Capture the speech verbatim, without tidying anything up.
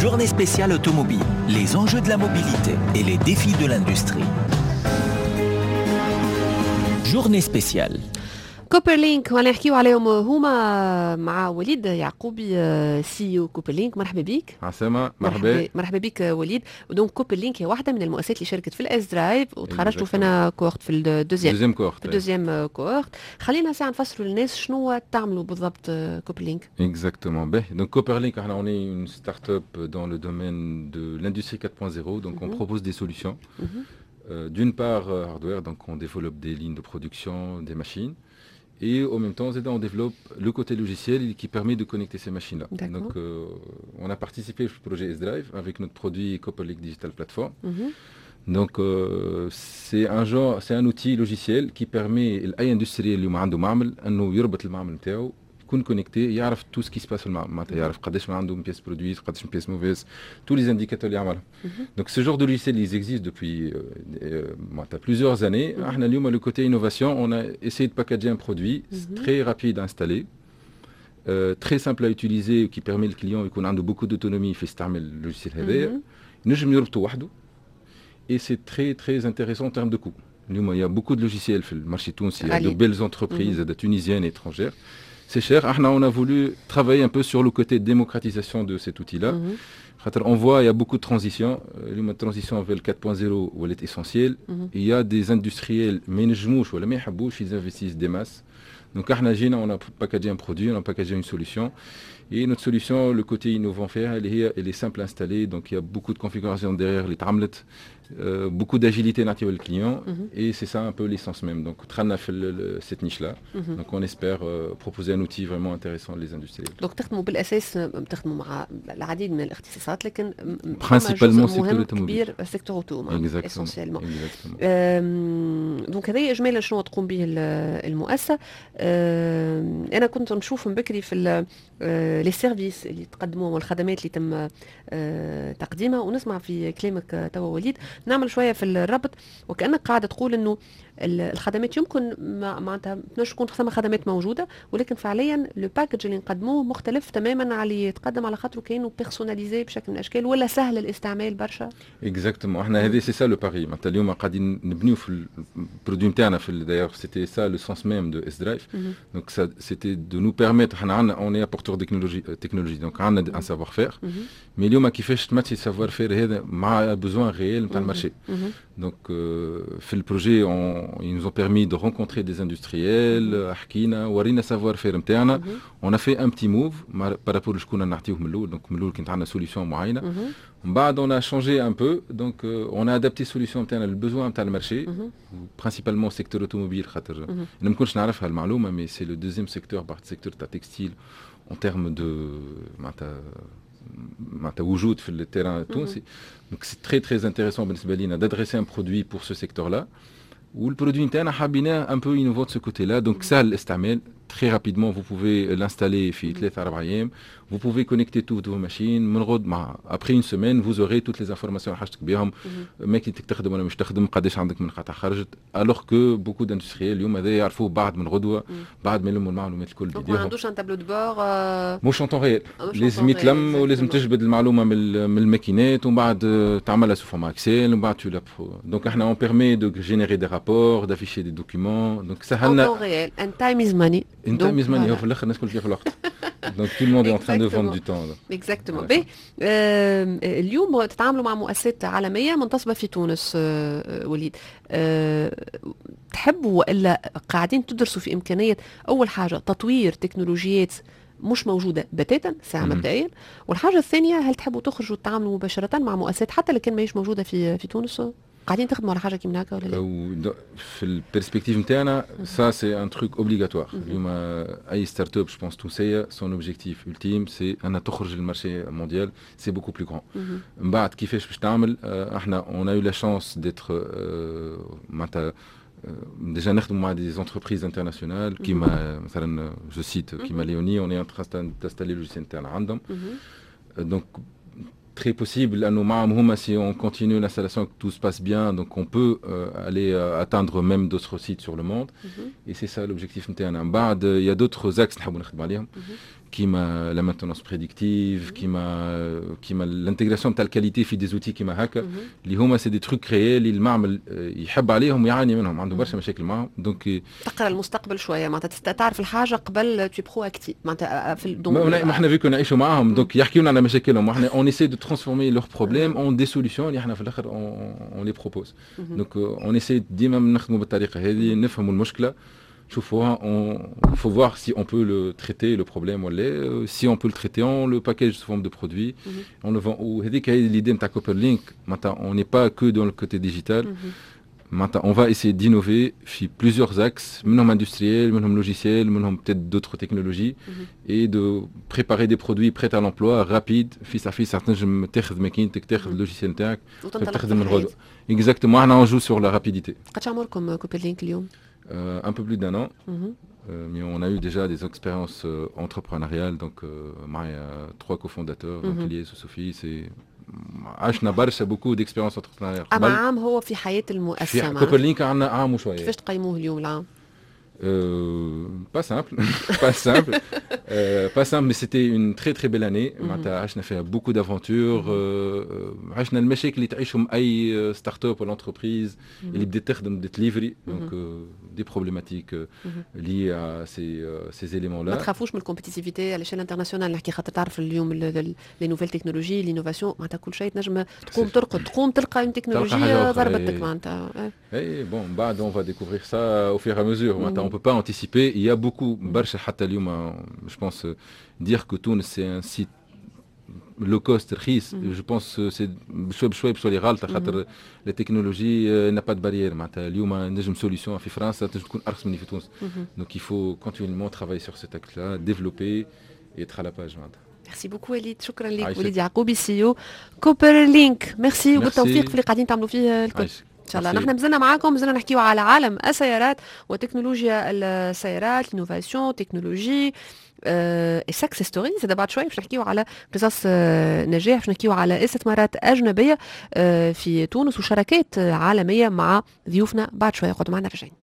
Journée spéciale automobile, les enjeux de la mobilité et les défis de l'industrie. Journée spéciale. كوبرلينك وانا نحكيو عليهم هما مع وليد يعقوبي سي او كوبرلينك. مرحبا بك. عسامة. مرحبا مرحبا بك وليد. دونك كوبرلينك هي واحده من المؤسسات اللي شاركت في الاس درايف وتخرجتوا فينا كورت في الدوزيام دوزيام كورت الدوزيام كورت. خلينا ساعه نفسروا للناس شنو تعملوا بالضبط كوبرلينك. Exactement. Ben, donc Copperlink, on est une start-up dans le domaine de l'industrie quatre point zéro, donc mm-hmm. on propose des solutions. Mm-hmm. Euh, d'une part euh, hardware, donc on développe des lignes de production, des machines. Et en même temps, on développe le côté logiciel qui permet de connecter ces machines-là. D'accord. Donc, euh, on a participé au projet S-Drive avec notre produit Copperlink Digital Platform. Mm-hmm. Donc, euh, c'est un genre, c'est un outil logiciel qui permet à l'industrie اللي ما عنده معمل انه يربط المعمل نتاعو يكون كونيكتي يعرف tout ce qui se passe في المعمل معناتها يعرف قداش ما عنده pièce produite قداش une pièce mauvaise tous les indicateurs اللي يعملها. Mm-hmm. Donc ce genre de logiciel ils existent depuis euh, plusieurs années. Mm-hmm. احنا اليوم le côté innovation on a essayé de packager un produit mm-hmm. très rapide à installer, euh, très simple à utiliser qui permet le client يكون عنده beaucoup d'autonomie في استعمال اللوجيسيل هذايا نجم يربطه وحده. Et c'est très très intéressant en termes de coût. Il y a beaucoup de logiciels sur le marché tunisien, il y a de belles entreprises mm-hmm. tunisiennes et étrangères. C'est cher. On a voulu travailler un peu sur le côté démocratisation de cet outil-là. Mm-hmm. On voit il y a beaucoup de transitions. La transition vers le quatre point zéro elle est essentielle. Mm-hmm. Il y a des industriels, mais ils investissent des masses. Donc on a packagé un produit, on a packagé une solution. Et notre solution, le côté innovant faire, elle est, elle est simple à installer. Donc il y a beaucoup de configurations derrière les tramlets, euh, beaucoup d'agilité native au client. Mm-hmm. Et c'est ça un peu l'essence même. Donc on a fait le, le, cette niche-là. Mm-hmm. Donc on espère euh, proposer un outil vraiment intéressant aux industriels. Donc تخدموا بالأساس تخدموا مع العديد من الاختصاصات لكن principalement secteur automobile. كبير السيكتور اوتوموبيل essentiellement. دونك هذا إجمالا شنو تقوم به المؤسسة. أنا كنت نشوف من بكري في لي سيرفيس اللي تقدموهم والخدمات اللي تم تقديمها ونسمع في كلامك توا وليد نعمل شويه في الربط وكأنك قاعده تقول انه الخدمات يمكن معناتها باش تكون ثم خدمات موجوده ولكن فعليا لو باكج اللي نقدموه مختلف تماما على اللي يتقدم على خاطره كانه بيرسوناليزي بشكل من الاشكال ولا سهل الاستعمال برشا. اكزاكتومون احنا هذه سي سا لو باري معناتها اليوم قاعدين نبنيو في البرودوي نتاعنا في دايوغ سيتي سا لو سونس ميم دو اس درايف دونك سيتي دو نو بيرميتر احنا عندنا اون اي ابورتور تكنولوجي تكنولوجي دونك عندنا ان سافوار فير مي اليوم كيفاش تماتشي السافوار فير هذا مع بوزوان ريال نتاع المارشي. Donc euh, في البروجي ils nous ont permis de rencontrer des industriels, حكينا ورينا savoir faire نتاعنا. On a fait un petit move par rapport لشكون نعطيوه من الاول. Donc من الاول كانت عندنا solution معينه. من بعد on a changé un peu. Donc euh, on a adapté solution نتاعنا للبوزوان نتاع المارشي. Principalement secteur automobile خاطر انا ما كنتش نعرفها المعلومه mais c'est le deuxième secteur بعد secteur تاع textile en termes de معناتها معناتها وجود في التيران التونسي. Donc c'est très très intéressant بالنسبه لينا d'adresser un produit pour ce secteur-là. والبرودوي نتاعنا حابيناه un peu innovant de ce côté-là. Donc سهل الاستعمال. Très rapidement, vous pouvez l'installer في ثلاثة أربعة أيام. Vous pouvez connecter toutes vos machines. من غد مع après une semaine, vous aurez toutes les informations حاجتك بهم. ماكينتك تخدم ولا مش تخدم قداش عندك من قطع خرجت. Alors que beaucoup d'industriels اليوم هذا يعرفوه بعد من غدوة بعد ما يلموا المعلومات الكل بيديهم. ما عندوش ان تابلو دو بور. مش en temps réel. لازم يتلم ولازم تجبد المعلومة من من الماكينات ومن بعد تعملها سو فورما اكسل ومن بعد tu la. Donc احنا on permet de générer des rapports, d'afficher des documents. Donc سهلنا. En temps réel. And time is money. In time is money. في الاخر الناس كل في الوقت. Donc tout le monde est en train de vendre du temps. Exactement. Voilà. euh, اليوم تتعاملوا مع مؤسسات عالمية منتصبة في تونس. euh, وليد euh, تحبوا وإلا قاعدين تدرسوا في إمكانية أول حاجة تطوير تكنولوجيات مش موجودة بتاتا ساعة مبدئيا والحاجة الثانية هل تحبوا تخرجوا تتعاملوا مباشرة مع مؤسسات حتى لكن ما هيش موجودة في في تونس قاعدين تخدموا على حاجه كيما هكا ولا لا؟ في البيرسبكتيف نتاعنا سا سي ان تروك اوبليغاتوار. اليوم اي ستارت اب جو بونس تونسيه سون اوبجيكتيف ultime سي انها تخرج للمارشي مونديال سي بوكو بلو غران. من بعد كيفاش باش تعمل احنا اون ايو لا شانس ديتر معناتها déjà نخدموا مع دي زونتربريز انترناسيونال كيما مثلا جو سيت كيما ليوني اون اي ان تران تستالي لوجيسيال نتاعنا عندهم. دونك très possible à nos mains, si on continue l'installation, que tout se passe bien, donc on peut euh, aller euh, atteindre même d'autres sites sur le monde. Mm-hmm. Et c'est ça l'objectif. Il y a d'autres axes كيما la maintenance prédictive, كيما كيما l'intégration تاع الكاليتي في des outils كيما هكا اللي هما سي دي تروك كريي اللي المعمل يحب عليهم ويعاني منهم عنده برشا مشاكل معهم دونك تقرا المستقبل شويه معناتها تعرف الحاجه قبل تو برو اكتيف معناتها في الدوم ما احنا فيكم نعيشوا معاهم دونك يحكيوا لنا على مشاكلهم احنا اون ايساي دو ترانسفورمي لور بروبليم اون دي سوليوشن اللي احنا في الاخر اون لي بروبوز دونك اون ايساي ديما نخدموا بالطريقه هذه نفهموا المشكله شوفوها il faut voir si on peut le traiter le problème ou les si on peut le traiter on le package sous forme de produit on le vend ou هذيك هي l'idée نتاع Copperlink maintenant on n'est pas que dans le côté digital maintenant on va essayer d'innover في plusieurs axes منهم industriels منهم logiciels منهم peut-être d'autres technologies et de préparer des produits prêts à l'emploi rapides في صافي certain تنجم تاخذ ماكينتك تاخذ اللوجيسيال نتاعك تخدم من غدوه exactement احنا on joue sur la rapidité قداش عمركم Copperlink اليوم Euh, un peu plus d'un an, mm-hmm. euh, mais on a eu déjà des expériences euh, entrepreneuriales. Donc, euh, il y a trois cofondateurs, mm-hmm. donc liés sous Sophie. C'est عشنا برشا beaucoup d'expériences entrepreneuriales. أما عام هو في حياة المؤسسة. في Copperlink عندنا عام وشوية. كيفاش تقيموه اليوم العام؟ Euh, pas simple, pas simple, euh, pas simple, mais c'était une très très belle année. Mm-hmm. On a fait beaucoup d'aventures. On a eu les مشاكل اللي تعيشهم أي start-up ou l'entreprise اللي بدأت تخدم بدأت تليفري. Donc euh, des problématiques euh, liées à ces, euh, ces éléments-là. ما تخافوش من الكومبيتيتيفيتي على l'échelle internationale نحكي خاطر تعرف اليوم لي نوفيل تكنولوجي لينوفاسيون معناتها كل شيء تنجم تقوم ترقد تقوم تلقى une تكنولوجيا ضربتك معناتها. Et bon, bah on va découvrir ça au fur et à mesure. Mm-hmm. On ne peut pas anticiper. Il y a beaucoup, mm-hmm. je pense, dire que Tunis c'est un site low cost, رخيص. Mm-hmm. Je pense que c'est بشوي بشوي بشوي غالطة خاطر la technologie n'a pas de barrière. معناتها اليوم نجم solution في فرنسا تنجم تكون أرخص من في تونس. Donc il faut continuellement travailler sur cet axe-là, développer et être à la page. معناتها. Merci beaucoup Walid, شكرا لك وليد يعقوبي سي او Copperlink. ميرسي وبالتوفيق في اللي قاعدين تعملوا فيه الكل. ان شاء الله نحن مازلنا معاكم مازلنا نحكيو على عالم السيارات وتكنولوجيا السيارات الانوفاسيون تكنولوجي اي سكسس ستوري زاد بعد شوي باش نحكيو على قصص نجاح باش نحكيو على استثمارات اجنبيه في تونس وشراكات عالميه مع ضيوفنا بعد شوي قعدوا معنا راجعين.